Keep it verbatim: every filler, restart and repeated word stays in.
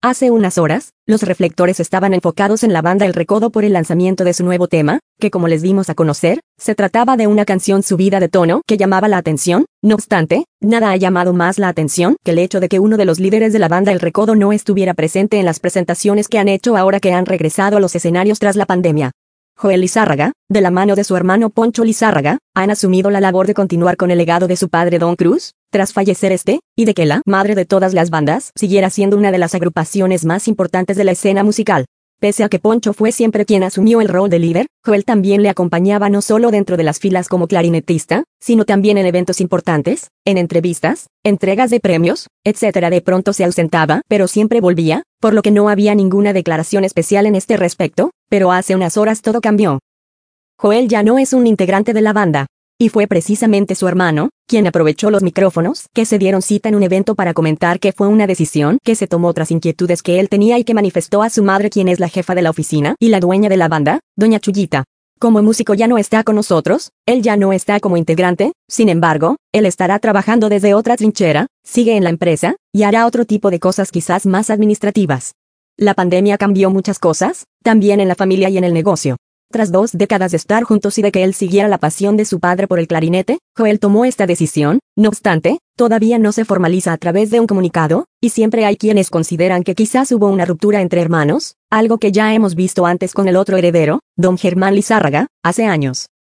Hace unas horas, los reflectores estaban enfocados en la banda El Recodo por el lanzamiento de su nuevo tema, que como les dimos a conocer, se trataba de una canción subida de tono que llamaba la atención. No obstante, nada ha llamado más la atención que el hecho de que uno de los líderes de la banda El Recodo no estuviera presente en las presentaciones que han hecho ahora que han regresado a los escenarios tras la pandemia. Joel Lizárraga, de la mano de su hermano Poncho Lizárraga, han asumido la labor de continuar con el legado de su padre Don Cruz, tras fallecer este, y de que la madre de todas las bandas siguiera siendo una de las agrupaciones más importantes de la escena musical. Pese a que Poncho fue siempre quien asumió el rol de líder, Joel también le acompañaba no solo dentro de las filas como clarinetista, sino también en eventos importantes, en entrevistas, entregas de premios, etcétera. De pronto se ausentaba, pero siempre volvía, por lo que no había ninguna declaración especial en este respecto, pero hace unas horas todo cambió. Joel ya no es un integrante de la banda. Y fue precisamente su hermano, quien aprovechó los micrófonos que se dieron cita en un evento para comentar que fue una decisión que se tomó tras inquietudes que él tenía y que manifestó a su madre, quien es la jefa de la oficina y la dueña de la banda, doña Chuyita. Como músico ya no está con nosotros, él ya no está como integrante, sin embargo, él estará trabajando desde otra trinchera, sigue en la empresa, y hará otro tipo de cosas quizás más administrativas. La pandemia cambió muchas cosas, también en la familia y en el negocio. Tras dos décadas de estar juntos y de que él siguiera la pasión de su padre por el clarinete, Joel tomó esta decisión. No obstante, todavía no se formaliza a través de un comunicado, y siempre hay quienes consideran que quizás hubo una ruptura entre hermanos, algo que ya hemos visto antes con el otro heredero, don Germán Lizárraga, hace años.